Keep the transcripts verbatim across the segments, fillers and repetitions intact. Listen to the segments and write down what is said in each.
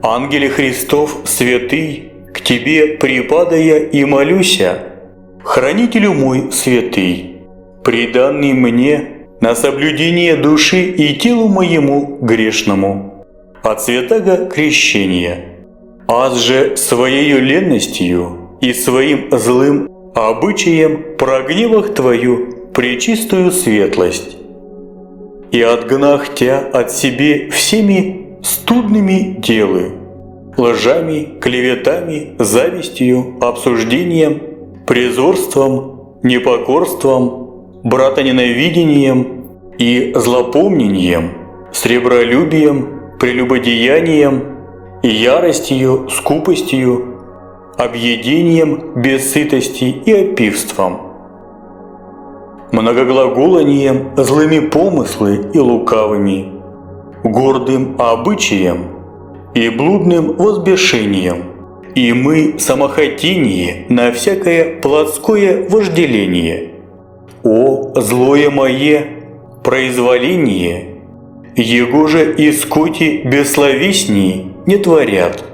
Ангеле Христов святый, к Тебе припадая и молюся, Хранителю мой святый, преданный мне на соблюдение души и телу моему грешному, от святаго крещения, аз же своею ленностью и своим злым обычаем прогневах Твою пречистую светлость, и отгнах Тя от себе всеми студными делы, лжами, клеветами, завистью, обсуждением, презорством, непокорством, братоненавидением и злопомнением, сребролюбием, прелюбодеянием, яростью, скупостью, объедением без сытости и опивством, многоглаголанием, злыми помыслы и лукавыми, гордым обычаем и блудным возбешением, и мы самохотение на всякое плотское вожделение. О, злое мое произволение, его же и скоти бессловесней не творят.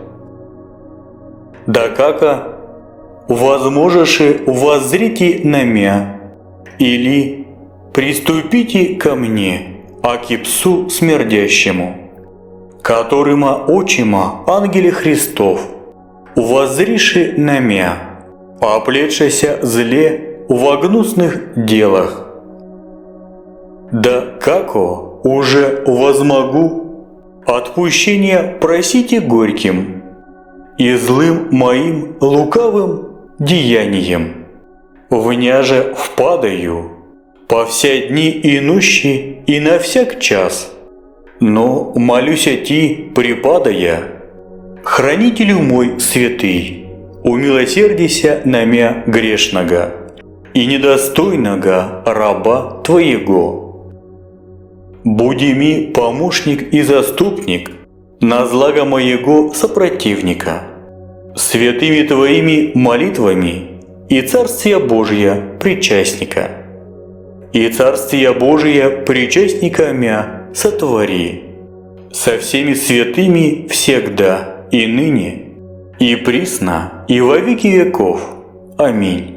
Да кака возможеше воззрите на мя, или приступите ко мне, аки псу смердящему, которыма очима ангеле Христов, воззриши на мя, оплетшися зле во гнусных делах. Да како уже возмогу отпущения просите горьким и злым моим лукавым деянием, вняже впадаю по вся дни и нущи и на всяк час, но молюся Ти, припадая, Хранителю мой святый, умилосердися на мя грешного и недостойного раба Твоего. Буди ми помощник и заступник на злаго моего сопротивника, святыми Твоими молитвами и Царствия Божия причастника. И Царствия Божия причастника мя сотвори со всеми святыми всегда и ныне, и присно, и во веки веков. Аминь.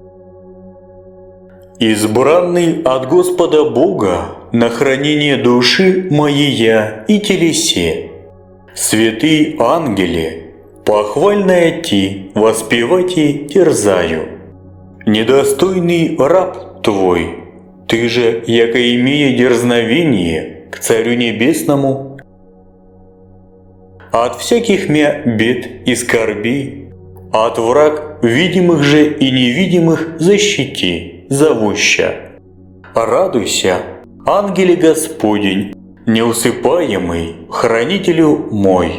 Избранный от Господа Бога на хранение души моей и телесе, святые ангели, похвальная Ти, воспевати терзаю. Недостойный раб Твой, Ты же, яко имея дерзновение к Царю Небесному, от всяких мя бед и скорбей, от враг видимых же и невидимых защити, зовуща. Радуйся, ангеле Господень, неусыпаемый, хранителю мой.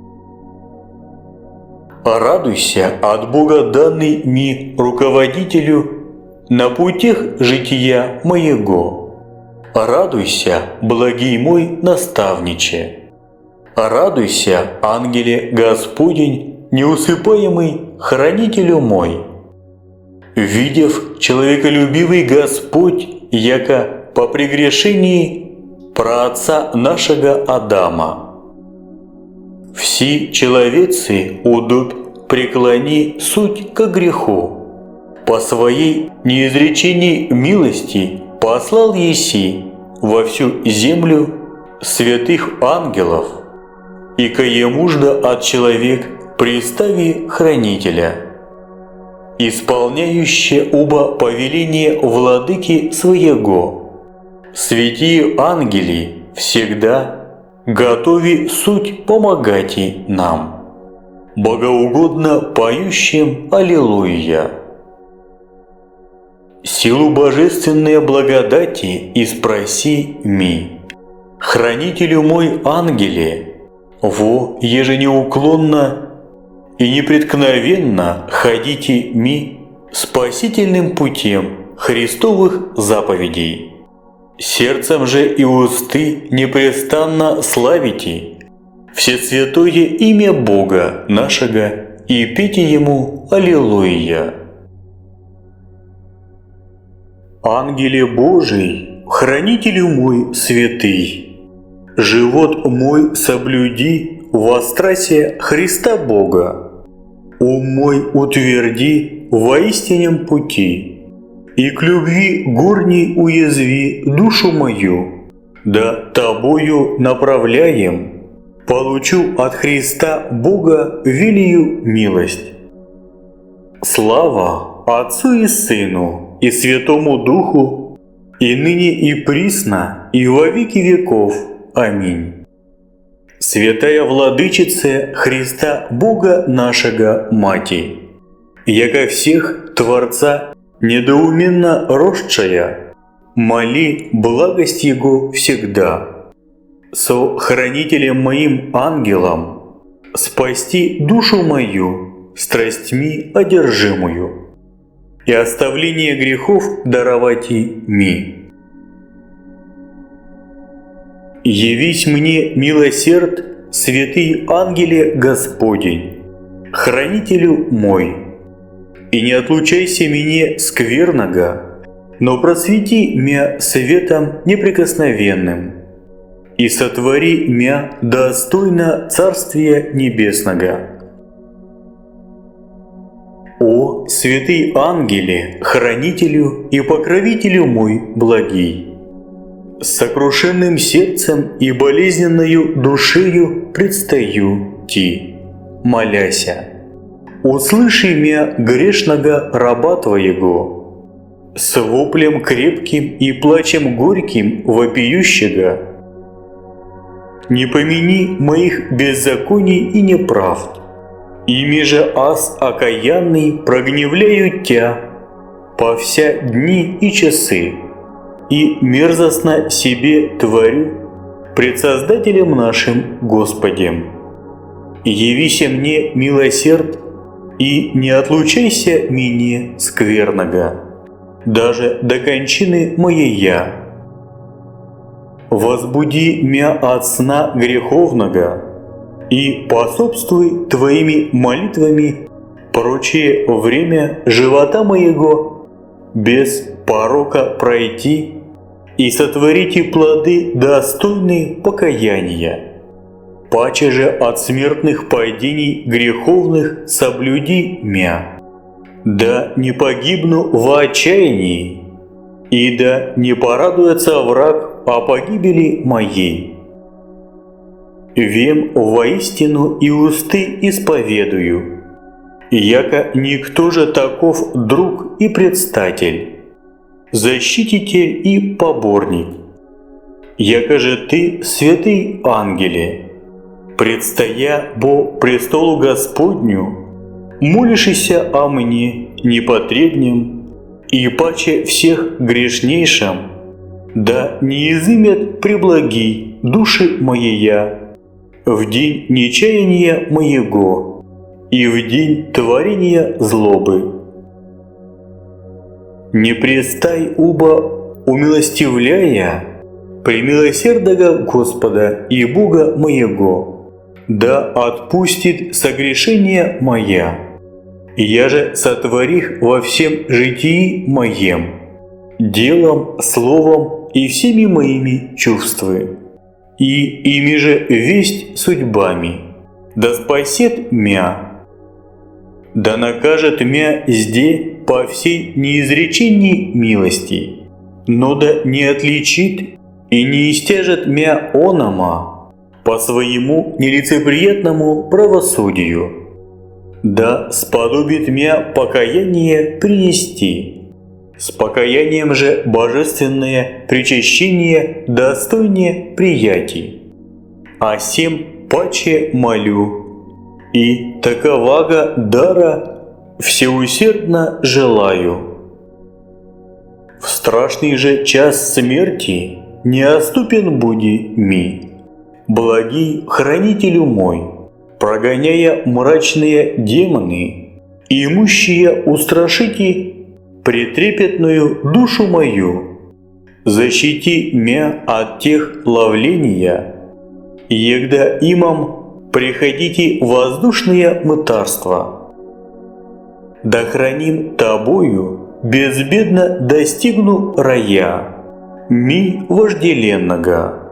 Радуйся от Бога данный ми руководителю на путях жития моего. Радуйся, благий мой наставниче. Радуйся, ангеле Господень, неусыпаемый, хранителю мой. Видев человеколюбивый Господь, яко по прегрешении праотца нашего Адама. Все человецы удобь преклони суть ко греху. По своей неизреченной милости послал еси во всю землю святых ангелов, и каемужда от человек пристави хранителя, исполняющие оба повеления владыки своего. Святые ангели всегда готови суть помогати нам, богоугодно поющим Аллилуйя. Силу божественной благодати испроси ми, хранителю мой ангеле, во еже неуклонно и непреткновенно ходите ми спасительным путем Христовых заповедей. Сердцем же и усты непрестанно славите всесвятое имя Бога нашего и пейте Ему Аллилуйя. Ангеле Божий, хранителю мой святый, живот мой соблюди во страсе Христа Бога. Ум мой утверди во истинном пути, и к любви горней уязви душу мою, да тобою направляем, получу от Христа Бога велию милость. Слава Отцу и Сыну и Святому Духу, и ныне и присно, и во веки веков. Аминь. Святая Владычице Христа Бога нашего Мати, яко всех Творца недоуменно росшая, моли благость Его всегда. Со хранителем моим ангелом спасти душу мою страстьми одержимую и оставление грехов даровать ми. Явись мне, милосерд, святый ангеле Господень, хранителю мой, и не отлучайся мне скверного, но просвети мя светом неприкосновенным, и сотвори мя достойно Царствия Небесного. О, святый ангеле, хранителю и покровителю мой благий! С сокрушенным сердцем и болезненною душею предстаю Ти, моляся. Услыши мя грешного раба Твоего, с воплем крепким и плачем горьким вопиющего. Не помяни моих беззаконий и неправд, ими же аз окаянный прогневляю Тя по вся дни и часы, и мерзостно себе творю пред Создателем нашим Господем. Явися мне, милосерд, и не отлучайся мне скверного, даже до кончины моея. Возбуди мя от сна греховного, и пособствуй Твоими молитвами прочее время живота моего без порока пройти и сотворите плоды достойные покаяния. Паче же от смертных падений греховных соблюди мя. Да не погибну в отчаянии, и да не порадуется враг о погибели моей. Вем воистину и усты исповедую, яко никто же таков друг и предстатель, защититель и поборник, яко же ты, святый ангеле, предстоя бо престолу Господню, молишься о мне непотребнем и паче всех грешнейшим, да не изымет преблагий души моея в день нечаяния моего и в день творения злобы. Не престай, уба, умилостивляя премилосердного Господа и Бога моего, да отпустит согрешение моя, я же сотворих во всем житии моем, делом, словом и всеми моими чувствами, и ими же весть судьбами, да спасет мя, да накажет мя зде по всей неизреченной милости, но да не отличит и не истяжет мя онома по своему нелицеприятному правосудию, да сподобит мя покаяние принести, с покаянием же божественное причащение достойнее приятий. А сем паче молю, и таковага дара всеусердно желаю. В страшный же час смерти неоступен буди ми, благий хранителю мой, прогоняя мрачные демоны, имущие устрашите претрепетную душу мою, защити мя от тех ловления, егда имам приходите воздушные мытарства. Да храним тобою безбедно достигну рая, ми вожделенного,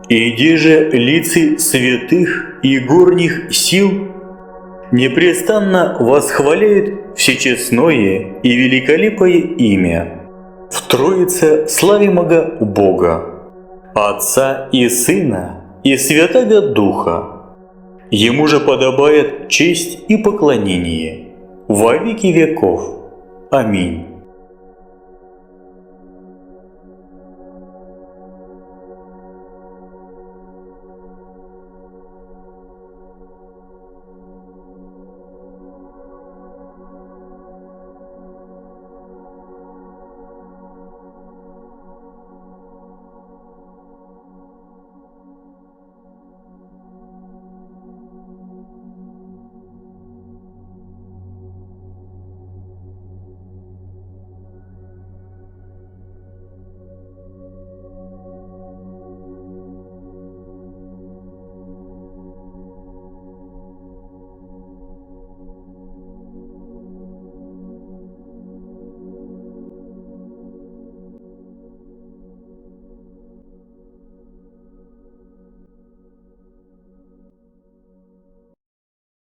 иди же лицы святых и горних сил непрестанно восхваляют всечестное и великолепое имя в Троице славимого Бога, Отца и Сына и Святаго Духа. Ему же подобает честь и поклонение во веки веков. Аминь.